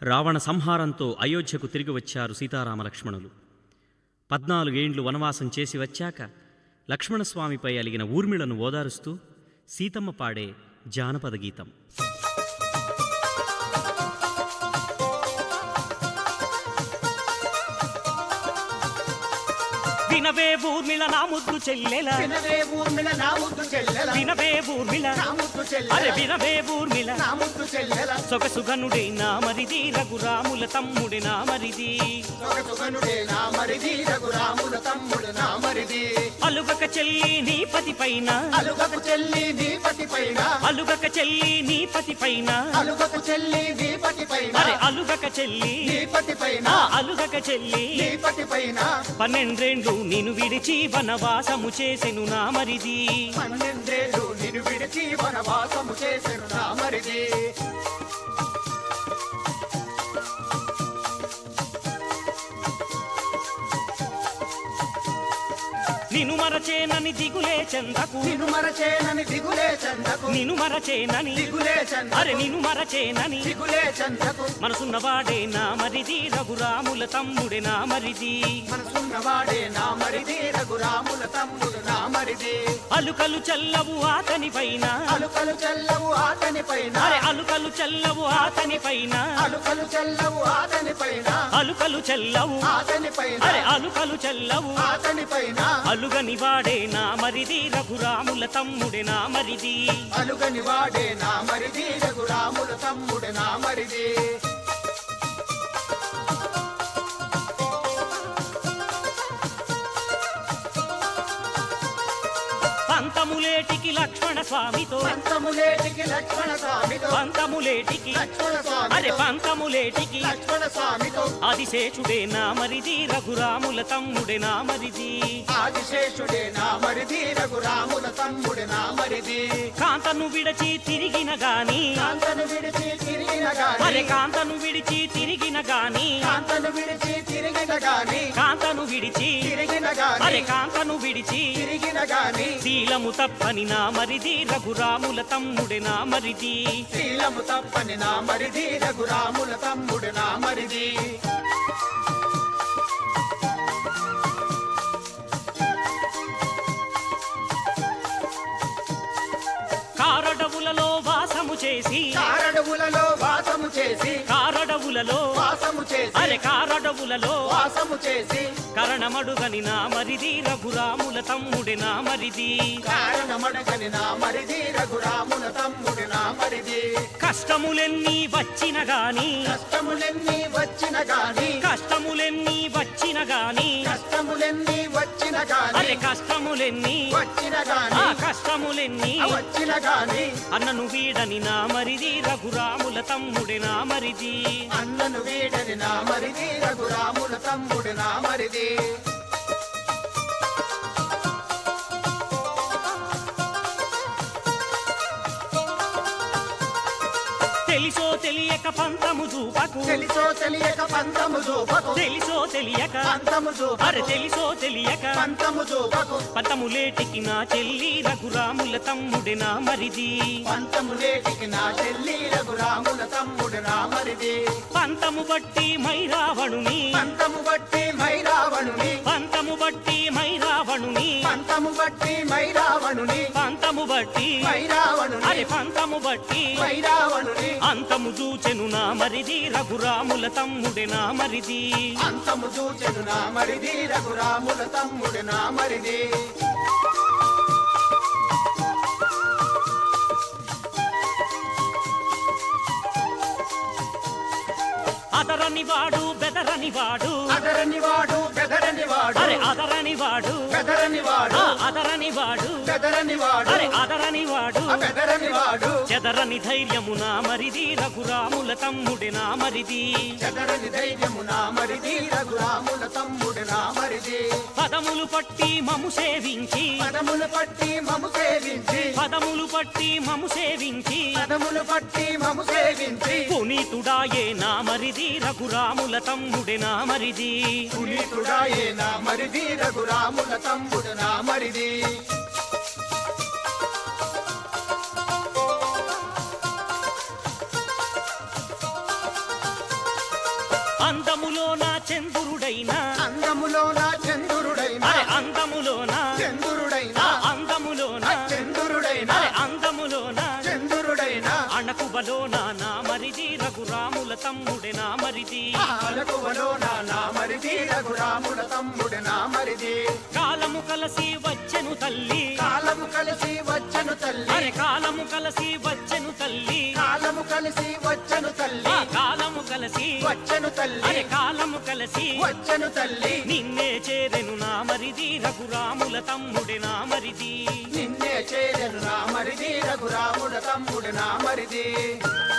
రావణ సంహారంతో అయోధ్యకు తిరిగి వచ్చారు సీతారామలక్ష్మణులు. 14 ఏండ్లు వనవాసం చేసి వచ్చాక లక్ష్మణస్వామిపై అలిగిన ఊర్మిళను ఓదారుస్తూ సీతమ్మ పాడే జానపద గీతం. వినవే ఊర్మిళ నా ముద్దు చెల్లెల, వినవే ఊర్మిళ నా ముద్దు చెల్లెల, వినవే ఊర్మిళ నా ముద్దు చెల్లెల, అరే వినవే ఊర్మిళ నా ముద్దు చెల్లెల, సొగసుగనుడే నా మరిది రఘురాముల తమ్ముడి నా మరిది, సొగసుగనుడే నా మరిది రఘురాముల తమ్ముడు నా మరిది, అలుగక చెల్లి నీ పతి పైన, అలుగకు చెల్లి నీ పతి పైన, అలుగక చెల్లి నీ పతి పైన, అలుగకు చెల్లి నీ పతి పైన, అరే అలుగక చెల్లి నీ పతి పైన, అలుగక చెల్లి నీ పతి పైన, 12 ఏండ్లు నిన్ను విడిచి వనవాసము చేసెను నా మరిది, 12 ఏళ్ళు నిన్ను విడిచి వనవాసము చేసెను నా మరిది, నిన్ను మరచేనని దిగులే చందకు, నిన్ను మరచేనని దిగులే చందకు, నిన్ను మరచేనని దిగులే చందకు, అరే నిన్ను మరచేనని దిగులే చందకు, మనసున్నవాడే నా మరిది రఘురాముల తమ్ముడే నా మరిది, మనసున్నవాడే నా మరిది రఘురాముల తమ్ముడు నా మరిది, అలుకలు చల్లవు ఆతని పైన, అలుకలు చల్లవు ఆతని పైన, అరే అలుకలు చల్లవు ఆతని పైన, అలుకలు చల్లవు ఆతని పైన, అలుకలు చల్లవు ఆతని పైన, అరే అలుకలు చల్లవు ఆతని పైన, అలుగని వాడే నా మరిది రఘురాముల తమ్ముడే నా మరిది, అలుగని వాడే నా మరిది రఘురాముల తమ్ముడు నా మరిది, పంతములేటికి లక్ష్మణ స్వామితో, పంతములేటికి లక్ష్మణ స్వామితో, పంతములేటికి లక్ష్మణ అరే స్వామితో, పంతములేటికి లక్ష్మణ స్వామితో, ఆదిశేషుడే నా మరిది రఘురాముల తమ్ముడే నా మరిది, ఆదిశేషుడే నా మరిది రఘురాముల తమ్ముడు నా మరిది, కాంతను విడచి తిరిగిన గాని, కాంతను విడిచి తిరిగిన అరే గాని, కాంతను విడిచి తిరిగిన గాని, కాంతను విడిచి తిరిగిన గాని, కాంతను విడిచి తిరిగిన అరే గాని, కాంతను విడిచి తిరిగిన గాని, శీలము తప్పని నా మరిది రఘురాముల తమ్ముడే నా మరిది, శీలము తప్పని నా మరిది రఘురాముల తమ్ముడు నా మరిది, కారడవులలో వాసము చేసి, కారడవులలో వాసము చేసి, కారడవులలో వాసము చేసి, అరే కారడవులలో వాసము చేసి, కరణమడుగని నా మరిది రఘురాముల తమ్ముడే నా మరిది, కారణమడగని నా మరిది రఘురాముల తమ్ముడు నా మరిది, కష్టములెన్ని వచ్చిన గాని, కష్టములెన్ని వచ్చిన గాని, కష్టములెన్ని వచ్చిన గాని, కష్టములెన్ని వచ్చిన అరే గాని, కష్టములెన్ని వచ్చిన గాని, కష్టములెన్ని వచ్చిన గాని, అన్నను వీడని నా మరిది రఘురాముల తమ్ముడే నా మరిది, అన్నను వీడని నా మరిది రఘురాముల తమ్ముడు నా మరిది, తెలిసో తెలియక పంతము చూపకు, తెలిసో తెలియక పంతము చూపకు, తెలిసో తెలియక పంతము అరే చూపకు, తెలిసో తెలియక పంతము చూపకు, పంతములేటికి నా చెల్లి రఘురాముల తమ్ముడే నా మరిది, పంతములేటికి నా చెల్లి రఘురాముల తమ్ముడు నా మరిది, పంతము బట్టి మైరావణుని, పంతము బట్టి మైరావణుని, పంతము బట్టి మైరావణుని, పంతము బట్టి మైరావణుని, పంతము బట్టి మైరావణుని, అరే పంతము బట్టి మైరావణుని, అంతము చూచెను నా మరిది రఘురాముల తమ్ముడే నా మరిది, అంతము చూచెను నా మరిది రఘురాముల తమ్ముడు నా మరిది, అదరని వాడు బెదరని వాడు, అదరని వాడు బెదరని వాడు, అరే అదరని వాడు బెదరని వాడు, అదరని వాడు, బెదరని వాడు, అరే అదరని వాడు, బెదరని వాడు, చెదరని ధైర్యము నా మరిది రఘురాముల తమ్ముడే నా మరిది, చెదరని ధైర్యము నా మరిది రఘురాముల తమ్ముడు నా మరిది, పదములు పట్టి మము సేవించి, పదములు పట్టి మము సేవించి, పదములు పట్టి మము సేవించి, పదములు పట్టి మము సేవించి, పునీతుడాయే నా మరిది రఘురాముల తమ్ముడే నా మరిది, పునీతుడాయే నా మరిది రఘురాముల తమ్ముడు నా మరిది, అందములో నా చంద్రుడైనా అందములో నా చంద్రుడైనా అందములోనా చంద్రుడైనా అందములోనా చంద్రుడైనా అందములోనా చంద్రుడైనా అణకువలోనా నా మరిది రఘురాముల తమ్ముడే నా మరిది అలకువలో నా మరిది రఘురాముల తమ్ముడు నా మరిది కాలము కలసి వచ్చెను తల్లి కాలము కలిసి వచ్చను తల్లి కాలము కలసి వచ్చెను తల్లి కాలము కలిసి వచ్చను తల్లి కాలము కలసి వచ్చను తల్లి కాలము కలసి వచ్చను తల్లి నిన్నే చేరెను నా మరిది రఘురాముల తమ్ముడే నా మరిది నిన్నే చేరెను నా మరిది రఘురాముల తమ్ముడు నా మరిది